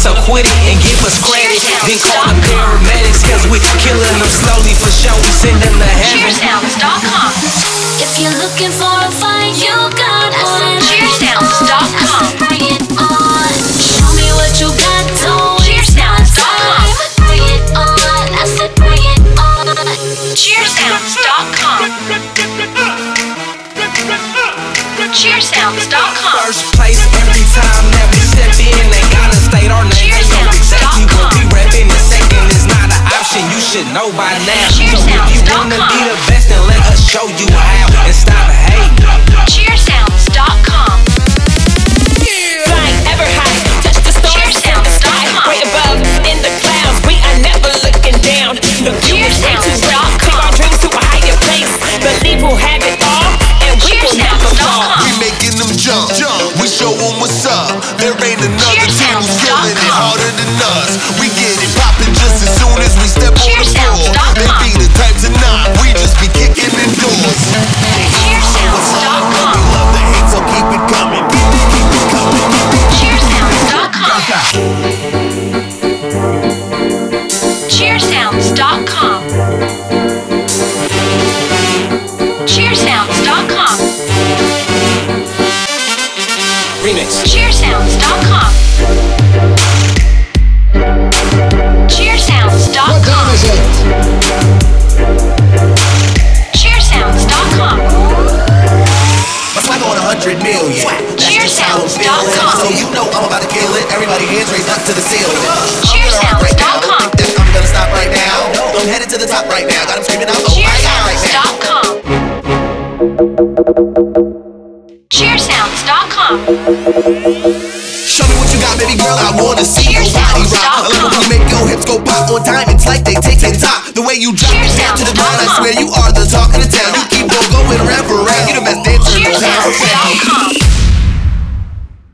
so quit it and give us credit. Then call the paramedics, cause we killing them slowly. For sure, we send them to heaven. Cheersounds.com. If you're looking for a fight, you got one. Cheersounds.com. Bring it on. Show me what you got, don't waste my time. Bring it on. I said bring it on. Cheersounds.com. Cheersounds.com. First place every time that we step in, they gotta state our name. They know exactly what we reppin'. The second is not an option, you should know by now. So if you wanna be the best, then let us show you how and stop hating. Cheersounds.com. Flying ever high, touch the stars in the sky. Way above, in the clouds, we are never looking down. The view is way too bright, take our dreams to a higher place. Believe we'll have it all, and we will never fall. We making them jump, we show them what's up. There ain't another team who's feeling it harder than us. We get it poppin' just as soon as we step on the floor. They be the type to knock, we just be kicking in doors. Cheersounds.com. We love the hate, so keep it coming. Keep it coming. Cheersounds.com. Cheersounds.com. Cheersounds.com. Remix. Cheersounds.com. Cheersounds.com. Cheersounds.com. My swag on 100 million. That's just how I'm feeling. So you know I'm about to kill it. Everybody hands raised up to the ceiling. Cheersounds.com. I'm gonna stop right now. I'm headed to the top right now. Got 'em screaming out, oh my God, right now. Cheersounds.com. Show me what you got, baby girl. I wanna see your body rock. I love when you make your hips go pop on time. It's like they take top. The way you drop it down to the ground, I swear you are the talk of the town. You keep on going round for round. You the best dancer in the town. Cheersounds.com.